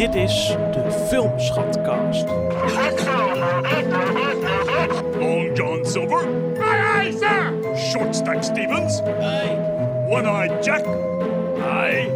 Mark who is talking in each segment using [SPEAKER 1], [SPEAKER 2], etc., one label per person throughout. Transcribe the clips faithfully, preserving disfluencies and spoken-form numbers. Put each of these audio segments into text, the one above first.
[SPEAKER 1] Dit is de Filmschatkast.
[SPEAKER 2] Long John Silver.
[SPEAKER 3] Aye, aye, sir.
[SPEAKER 2] Short Stack Stevens.
[SPEAKER 1] Hey.
[SPEAKER 2] One-Eyed Jack.
[SPEAKER 1] Hi.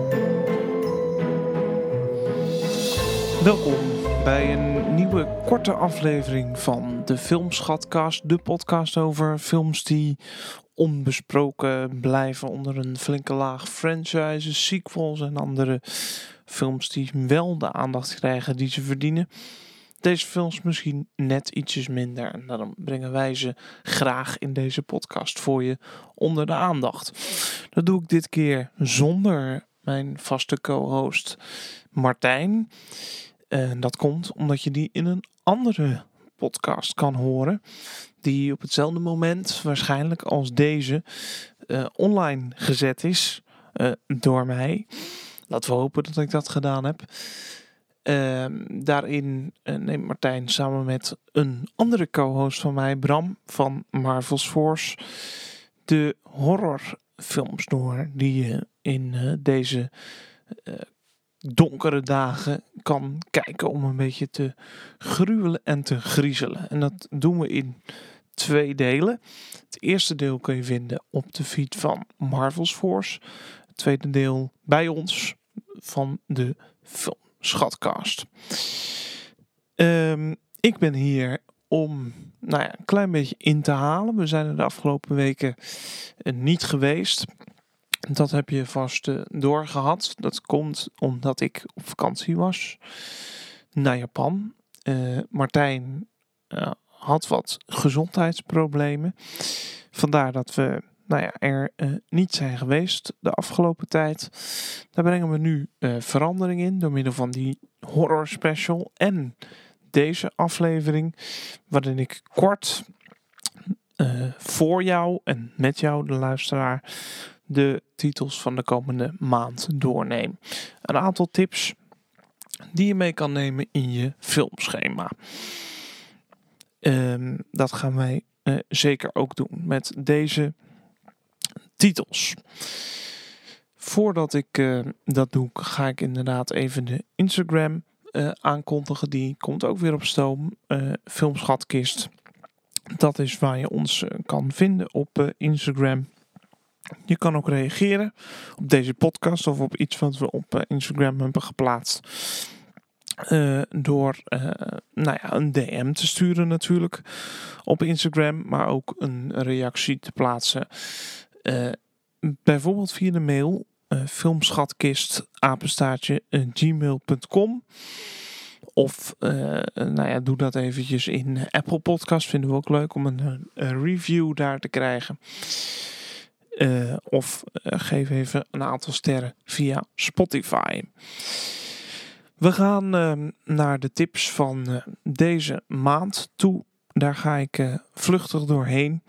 [SPEAKER 1] Welkom bij een nieuwe korte aflevering van de Filmschatkast. De podcast over films die onbesproken blijven onder een flinke laag franchises, sequels en andere films die wel de aandacht krijgen die ze verdienen. Deze films misschien net ietsjes minder en daarom brengen wij ze graag in deze podcast voor je onder de aandacht. Dat doe ik dit keer zonder mijn vaste co-host Martijn. En dat komt omdat je die in een andere podcast kan horen, die op hetzelfde moment waarschijnlijk als deze uh, online gezet is uh, door mij. Laten we hopen dat ik dat gedaan heb. Uh, daarin uh, neemt Martijn samen met een andere co-host van mij, Bram van Marvel's Force, de horrorfilms door die je in uh, deze uh, donkere dagen kan kijken om een beetje te gruwelen en te griezelen. En dat doen we in twee delen. Het eerste deel kun je vinden op de feed van Marvel's Force. Het tweede deel bij ons van de Filmschatkast. Um, ik ben hier om nou ja, een klein beetje in te halen. We zijn er de afgelopen weken niet geweest. Dat heb je vast uh, doorgehad. Dat komt omdat ik op vakantie was naar Japan. Uh, Martijn uh, had wat gezondheidsproblemen. Vandaar dat we nou ja, er uh, niet zijn geweest de afgelopen tijd. Daar brengen we nu uh, verandering in door middel van die horror special en deze aflevering, waarin ik kort uh, voor jou en met jou, de luisteraar, de titels van de komende maand doorneem. Een aantal tips die je mee kan nemen in je filmschema. Um, dat gaan wij uh, zeker ook doen met deze titels. Voordat ik uh, dat doe, ga ik inderdaad even de Instagram uh, aankondigen. Die komt ook weer op stoom. Uh, Filmschatkist. Dat is waar je ons uh, kan vinden op uh, Instagram. Je kan ook reageren op deze podcast of op iets wat we op uh, Instagram hebben geplaatst. Uh, door uh, nou ja, een D M te sturen natuurlijk op Instagram. Maar ook een reactie te plaatsen. Uh, bijvoorbeeld via de mail uh, filmschatkist apenstaartje uh, gmail punt com. Of uh, nou ja, doe dat eventjes in Apple Podcast. Vinden we ook leuk om een, een review daar te krijgen. Uh, of uh, geef even een aantal sterren via Spotify. We gaan uh, naar de tips van uh, deze maand toe. Daar ga ik uh, vluchtig doorheen.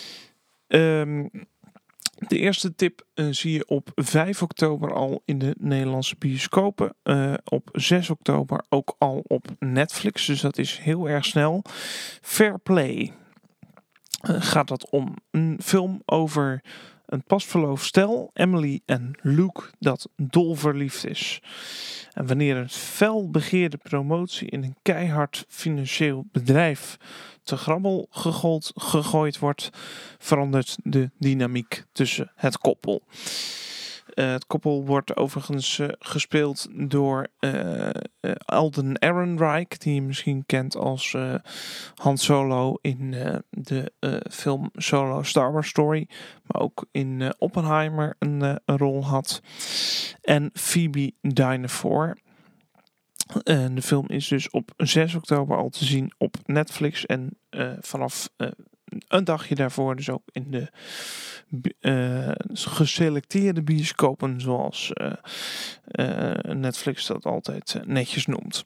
[SPEAKER 1] Um, de eerste tip uh, zie je op vijf oktober al in de Nederlandse bioscopen. Uh, op zes oktober ook al op Netflix. Dus dat is heel erg snel. Fair Play. Uh, gaat dat om een film over een pasverloofd stel, Emily en Luke, dat dolverliefd is. En wanneer een fel begeerde promotie in een keihard financieel bedrijf te grabbel gegooid, gegooid wordt, verandert de dynamiek tussen het koppel. Uh, het koppel wordt overigens uh, gespeeld door uh, uh, Alden Ehrenreich, die je misschien kent als uh, Han Solo in uh, de uh, film Solo Star Wars Story, maar ook in uh, Oppenheimer een, uh, een rol had. En Phoebe Dynevor. Uh, de film is dus op zes oktober al te zien op Netflix en uh, vanaf uh, een dagje daarvoor dus ook in de uh, geselecteerde bioscopen, zoals uh, uh, Netflix dat altijd uh, netjes noemt.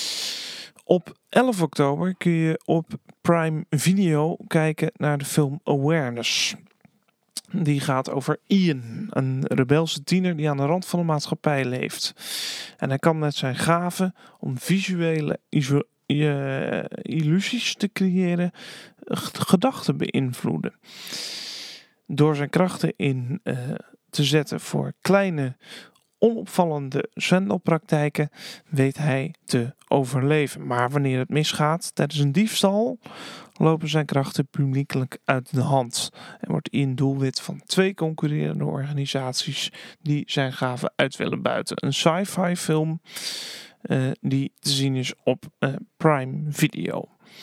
[SPEAKER 1] Op elf oktober kun je op Prime Video kijken naar de film Awareness. Die gaat over Ian, een rebelse tiener die aan de rand van de maatschappij leeft. En hij kan met zijn gaven om visuele iso- uh, illusies te creëren, gedachten beïnvloeden. Door zijn krachten in uh, te zetten voor kleine onopvallende zwendelpraktijken weet hij te overleven. Maar wanneer het misgaat tijdens een diefstal, lopen zijn krachten publiekelijk uit de hand. En wordt hij een doelwit van twee concurrerende organisaties die zijn gaven uit willen buiten. Een sci-fi film uh, die te zien is op uh, Prime Video.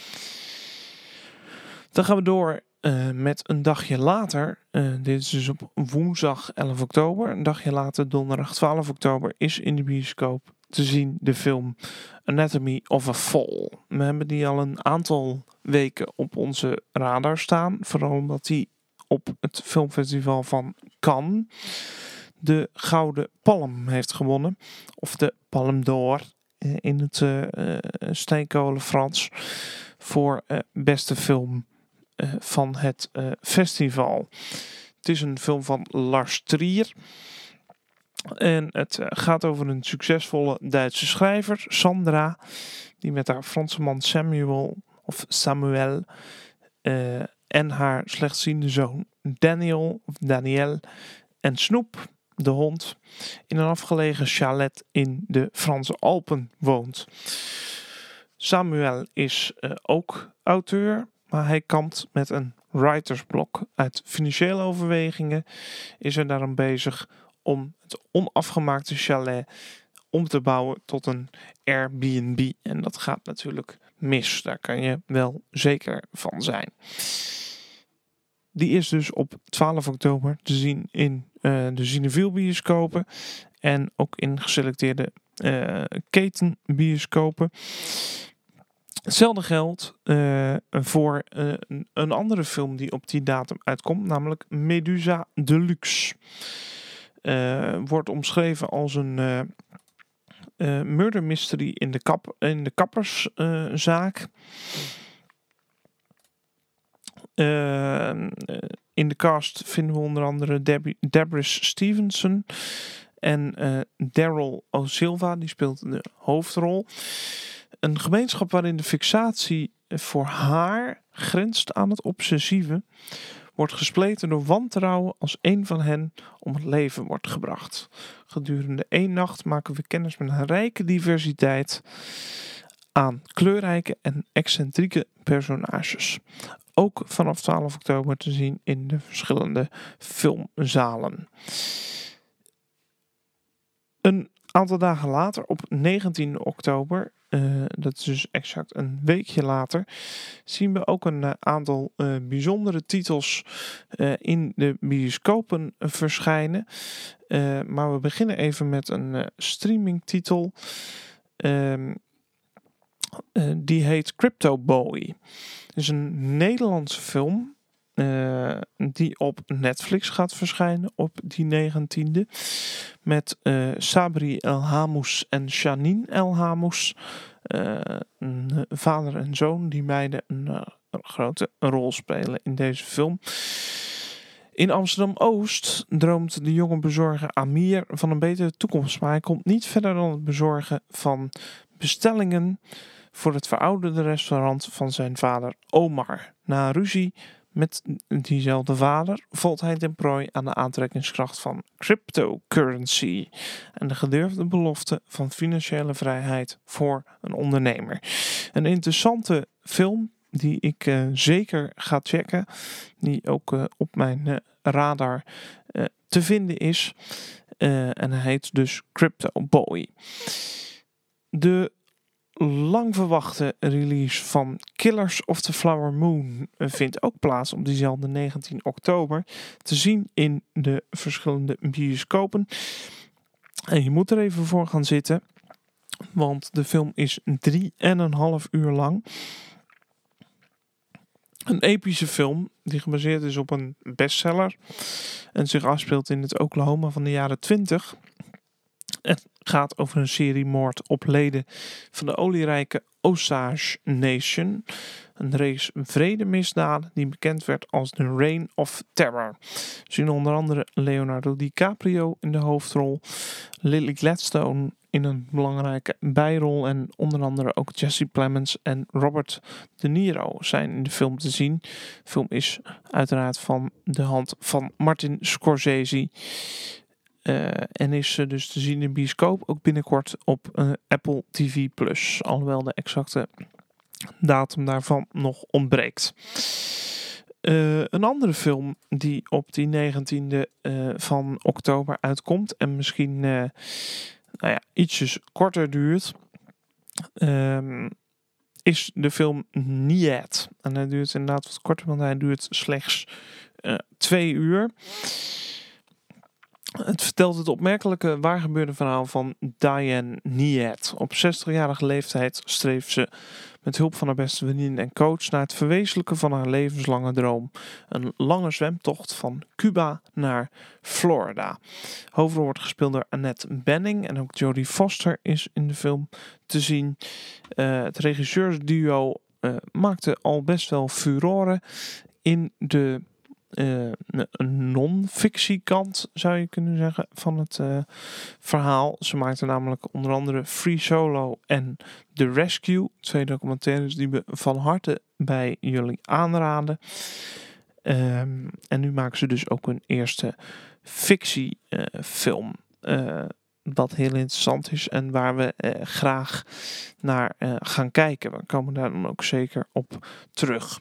[SPEAKER 1] Dan gaan we door uh, met een dagje later. Uh, dit is dus op woensdag elf oktober. Een dagje later, donderdag twaalf oktober, is in de bioscoop te zien de film Anatomy of a Fall. We hebben die al een aantal weken op onze radar staan. Vooral omdat die op het filmfestival van Cannes de Gouden Palm heeft gewonnen. Of de Palme d'Or in het uh, uh, steenkolen Frans. Voor uh, beste film uh, van het uh, festival. Het is een film van Lars Trier. En het uh, gaat over een succesvolle Duitse schrijver, Sandra, die met haar Franse man Samuel, of Samuel, uh, en haar slechtziende zoon Daniel, of Daniel, en Snoep, de hond, in een afgelegen chalet in de Franse Alpen woont. Samuel is uh, ook auteur, maar hij kampt met een writersblok. Uit financiële overwegingen is hij daarom bezig om het onafgemaakte chalet om te bouwen tot een Airbnb. En dat gaat natuurlijk mis. Daar kan je wel zeker van zijn. Die is dus op twaalf oktober te zien in uh, de Cineville bioscopen. En ook in geselecteerde uh, ketenbioscopen. Hetzelfde geldt uh, voor uh, een andere film die op die datum uitkomt. Namelijk Medusa Deluxe. Uh, wordt omschreven als een uh, uh, murder mystery in de, kap, in de kapperszaak. Uh, uh, in de cast vinden we onder andere Deb- Deborah Stevenson en uh, Daryl O'Silva, die speelt de hoofdrol. Een gemeenschap waarin de fixatie voor haar grenst aan het obsessieve, wordt gespleten door wantrouwen als een van hen om het leven wordt gebracht. Gedurende één nacht maken we kennis met een rijke diversiteit aan kleurrijke en excentrieke personages. Ook vanaf twaalf oktober te zien in de verschillende filmzalen. Een aantal dagen later, op negentien oktober, uh, dat is dus exact een weekje later, zien we ook een uh, aantal uh, bijzondere titels uh, in de bioscopen uh, verschijnen. Uh, maar we beginnen even met een uh, streamingtitel. Uh, uh, die heet Crypto Boy. Het is een Nederlandse film Uh, die op Netflix gaat verschijnen op die negentiende. Met uh, Sabri El Hamous en Janine El Hamous. Uh, een vader en zoon die beide een, uh, een grote rol spelen in deze film. In Amsterdam-Oost droomt de jonge bezorger Amir van een betere toekomst. Maar hij komt niet verder dan het bezorgen van bestellingen voor het verouderde restaurant van zijn vader Omar. Na een ruzie met diezelfde vader valt hij ten prooi aan de aantrekkingskracht van cryptocurrency en de gedurfde belofte van financiële vrijheid voor een ondernemer. Een interessante film die ik uh, zeker ga checken, die ook uh, op mijn uh, radar uh, te vinden is. Uh, en hij heet dus Crypto Boy. De lang verwachte release van Killers of the Flower Moon vindt ook plaats op diezelfde negentien oktober. Te zien in de verschillende bioscopen. En je moet er even voor gaan zitten, want de film is drie en een half uur lang. Een epische film die gebaseerd is op een bestseller en zich afspeelt in het Oklahoma van de jaren twintig. Het gaat over een serie moord op leden van de olierijke Osage Nation. Een race vredemisdaden die bekend werd als de Reign of Terror. We zien onder andere Leonardo DiCaprio in de hoofdrol. Lily Gladstone in een belangrijke bijrol. En onder andere ook Jesse Plemons en Robert De Niro zijn in de film te zien. De film is uiteraard van de hand van Martin Scorsese. Uh, en is uh, dus te zien in de bioscoop, ook binnenkort op uh, Apple T V plus. Alhoewel de exacte datum daarvan nog ontbreekt. Uh, een andere film die op die negentiende uh, van oktober uitkomt en misschien uh, nou ja, ietsjes korter duurt, um, is de film Niet. En hij duurt inderdaad wat korter, want hij duurt slechts uh, twee uur. Het vertelt het opmerkelijke waargebeurde verhaal van Diane Niet. Op zestigjarige leeftijd streeft ze met hulp van haar beste vriendin en coach naar het verwezenlijken van haar levenslange droom. Een lange zwemtocht van Cuba naar Florida. Hoofdrol wordt gespeeld door Annette Bening en ook Jodie Foster is in de film te zien. Uh, het regisseursduo uh, maakte al best wel furoren in de Uh, een non-fictiekant, zou je kunnen zeggen, van het uh, verhaal. Ze maakten namelijk onder andere Free Solo en The Rescue. Twee documentaires die we van harte bij jullie aanraden. Um, en nu maken ze dus ook een eerste fictiefilm. Uh, uh, dat heel interessant is en waar we uh, graag naar uh, gaan kijken. We komen daar dan ook zeker op terug.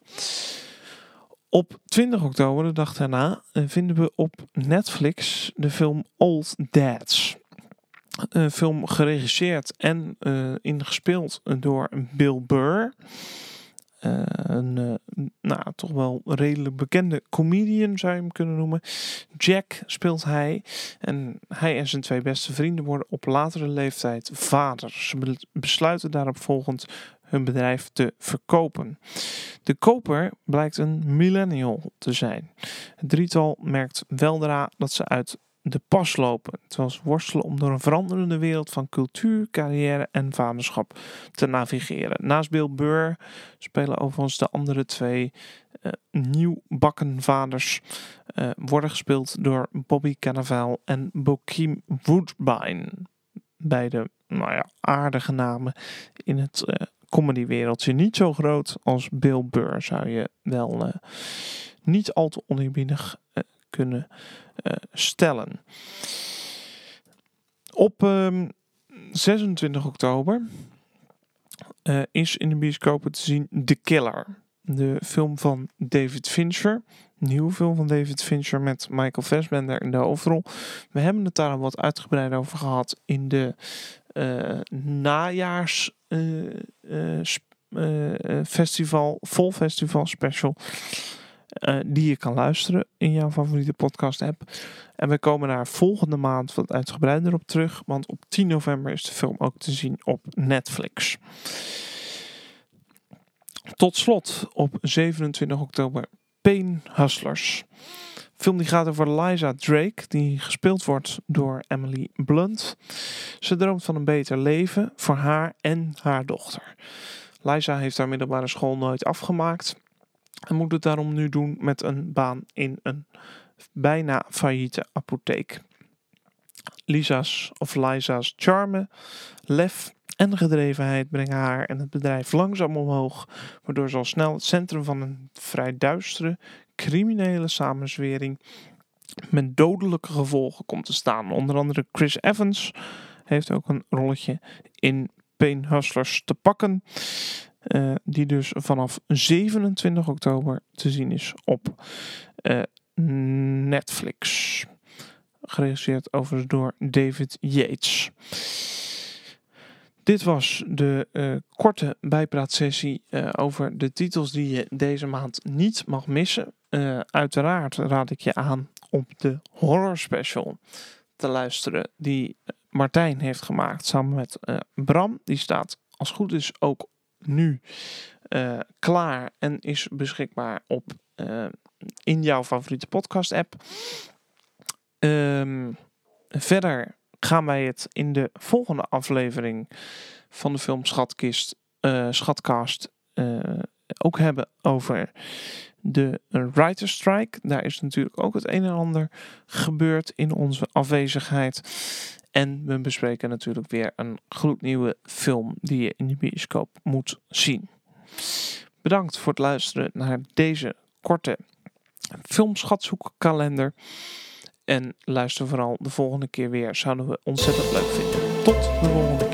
[SPEAKER 1] Op twintig oktober, de dag daarna, vinden we op Netflix de film Old Dads. Een film geregisseerd en uh, ingespeeld door Bill Burr. Uh, een uh, nou, toch wel redelijk bekende comedian zou je hem kunnen noemen. Jack speelt hij. En hij en zijn twee beste vrienden worden op latere leeftijd vader. Ze besluiten daarop volgend hun bedrijf te verkopen. De koper blijkt een millennial te zijn. Het drietal merkt weldra dat ze uit de pas lopen, terwijl ze worstelen om door een veranderende wereld van cultuur, carrière en vaderschap te navigeren. Naast Bill Burr spelen overigens de andere twee uh, nieuwbakken vaders uh, worden gespeeld door Bobby Cannavale en Bokeem Woodbine. Beide, nou ja, aardige namen in het uh, comedywereldje. Niet zo groot als Bill Burr, zou je wel uh, niet al te oneerbiedig uh, kunnen uh, stellen. Op um, zesentwintig oktober uh, is in de bioscopen te zien The Killer. De film van David Fincher. Nieuwe film van David Fincher met Michael Fassbender in de hoofdrol. We hebben het daar al wat uitgebreid over gehad in de uh, najaars uh, uh, sp- uh, festival, vol festival special. Uh, die je kan luisteren in jouw favoriete podcast app. En we komen daar volgende maand wat uitgebreider op terug. Want op tien november is de film ook te zien op Netflix. Tot slot op zevenentwintig oktober Pain Hustlers. Een film die gaat over Liza Drake, die gespeeld wordt door Emily Blunt. Ze droomt van een beter leven voor haar en haar dochter. Liza heeft haar middelbare school nooit afgemaakt en moet het daarom nu doen met een baan in een bijna failliete apotheek. Lisa's of Liza's charme, lef en gedrevenheid brengen haar en het bedrijf langzaam omhoog, waardoor ze al snel het centrum van een vrij duistere, criminele samenzwering met dodelijke gevolgen komt te staan. Onder andere Chris Evans heeft ook een rolletje in Pain Hustlers te pakken, uh, die dus vanaf zevenentwintig oktober te zien is op uh, Netflix. Geregisseerd overigens door David Yates. Dit was de uh, korte bijpraatsessie uh, over de titels die je deze maand niet mag missen. Uh, uiteraard raad ik je aan om de horror special te luisteren die Martijn heeft gemaakt samen met uh, Bram. Die staat als het goed is ook nu uh, klaar en is beschikbaar op uh, in jouw favoriete podcast app. Um, verder gaan wij het in de volgende aflevering van de film Schatkist, uh, Schatkast uh, ook hebben over de Writer's Strike. Daar is natuurlijk ook het een en ander gebeurd in onze afwezigheid. En we bespreken natuurlijk weer een gloednieuwe film die je in de bioscoop moet zien. Bedankt voor het luisteren naar deze korte filmschatzoekkalender. En luister vooral de volgende keer weer. Zouden we ontzettend leuk vinden. Tot de volgende keer.